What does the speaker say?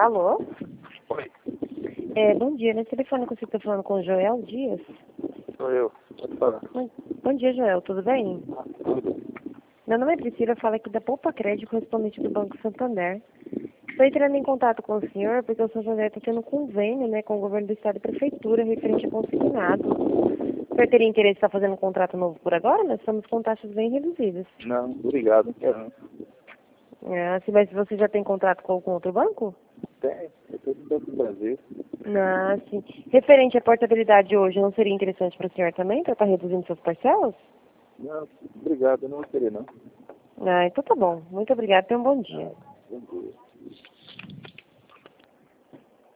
Alô? Oi, Bom dia, nesse telefone que você está falando com o Joel Dias? sou eu. Pode falar. Bom dia, Joel, tudo bem? Tudo. Meu nome é Priscila, falo aqui da Poupa Crédito, correspondente do Banco Santander. Estou entrando em contato com o senhor porque o Santander está tendo um convênio, né, com o governo do estado e prefeitura referente a consignado. O senhor teria interesse em estar fazendo um contrato novo por agora? Nós estamos com taxas bem reduzidas. Não, obrigado. Não quero não. Mas você já tem contrato com algum outro banco? Tem, eu sou do Banco do Brasil. Sim. Referente à portabilidade hoje, não seria interessante para o senhor também, para estar reduzindo suas parcelas? Não, obrigado, eu não vou querer não. Então tá bom. Muito obrigada. Tenha um bom dia. Bom dia.